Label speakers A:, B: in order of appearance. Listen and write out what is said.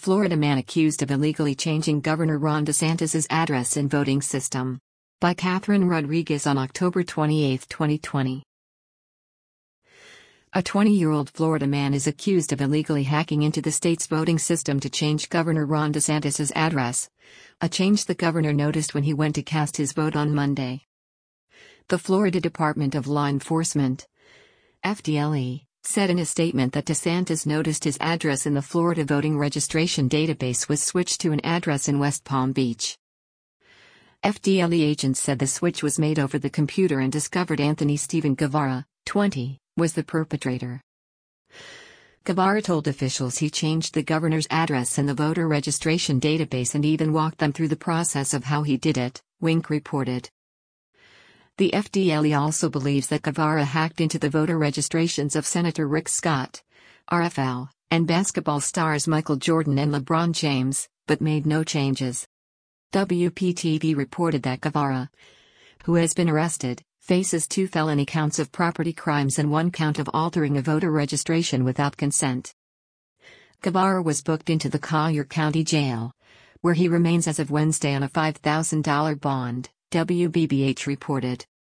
A: Florida man accused of illegally changing Governor Ron DeSantis' address in voting system. By Catherine Rodriguez on October 28, 2020. A 20-year-old Florida man is accused of illegally hacking into the state's voting system to change Governor Ron DeSantis' address, a change the governor noticed when he went to cast his vote on Monday. The Florida Department of Law Enforcement, FDLE, said in a statement that DeSantis noticed his address in the Florida voting registration database was switched to an address in West Palm Beach. FDLE agents said the switch was made over the computer and discovered Anthony Stephen Guevara, 20, was the perpetrator. Guevara told officials he changed the governor's address in the voter registration database and even walked them through the process of how he did it, Wink reported. The FDLE also believes that Guevara hacked into the voter registrations of Senator Rick Scott, RFL, and basketball stars Michael Jordan and LeBron James, but made no changes. WPTV reported that Guevara, who has been arrested, faces 2 felony counts of property crimes and 1 count of altering a voter registration without consent. Guevara was booked into the Collier County Jail, where he remains as of Wednesday on a $5,000 bond, WBBH reported.